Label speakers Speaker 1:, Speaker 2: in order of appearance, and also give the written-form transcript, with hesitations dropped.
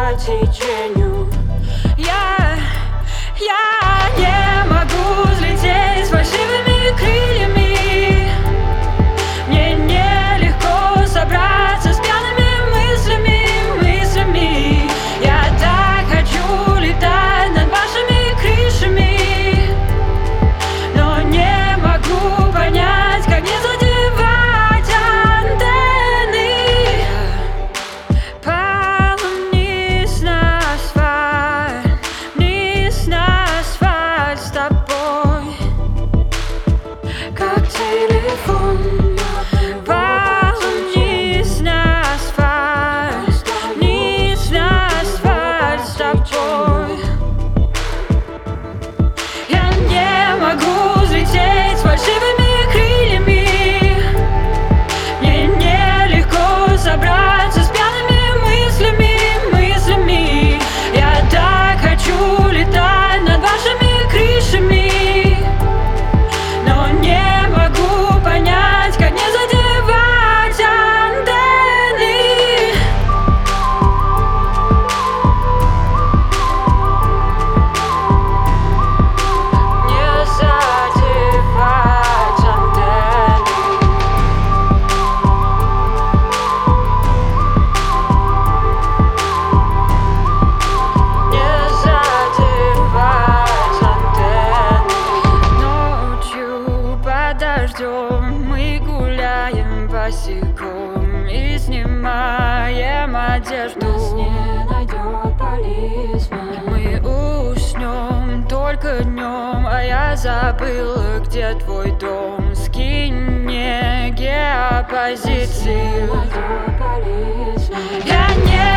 Speaker 1: по течению. Я не могу взлететь с фальшивыми крыльями. Мне нелегко собраться с пьяными мыслями. Я так хочу летать над вашими крышами, но не могу понять, как не задевать антенны. Падаю вниз на асфальт с тобой, как телефон. Падаю вниз на асфальт с тобой. Я не могу взлететь с фальшивыми крыльями. Мне нелегко собраться с пьяными мыслями. Я так хочу летать над вашими крышами, но не могу понять, как не задевать антенны. Не задевать антенны. Не задевать антенны. Ночью под дождем мы гуляем босиком и снимаем одежду.
Speaker 2: Нас не найдет полисмен.
Speaker 1: Мы уснем только днем, а я забыла, где твой дом. Скинь мне геопозицию.
Speaker 2: Найдет полисмен.
Speaker 1: Я не